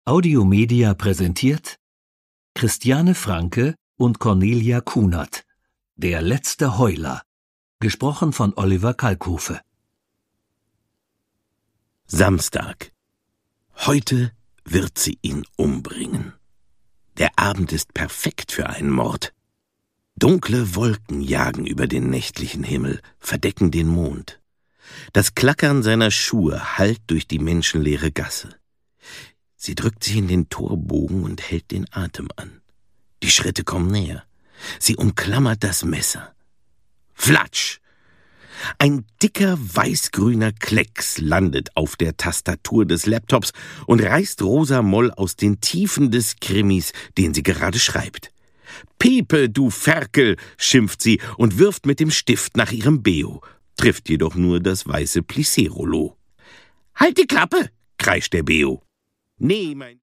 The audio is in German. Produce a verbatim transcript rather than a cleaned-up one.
Audiomedia präsentiert Christiane Franke und Cornelia Kunert. Der letzte Heuler. Gesprochen von Oliver Kalkofe. Samstag. Heute wird sie ihn umbringen. Der Abend ist perfekt für einen Mord. Dunkle Wolken jagen über den nächtlichen Himmel, verdecken den Mond. Das Klackern seiner Schuhe hallt durch die menschenleere Gasse. Sie drückt sich in den Torbogen und hält den Atem an. Die Schritte kommen näher. Sie umklammert das Messer. Flatsch! Ein dicker weißgrüner Klecks landet auf der Tastatur des Laptops und reißt Rosa Moll aus den Tiefen des Krimis, den sie gerade schreibt. »Pepe, du Ferkel«, schimpft sie und wirft mit dem Stift nach ihrem Beo, trifft jedoch nur das weiße Plissé-Rollo. »Halt die Klappe«, kreischt der Beo. »Nee, mein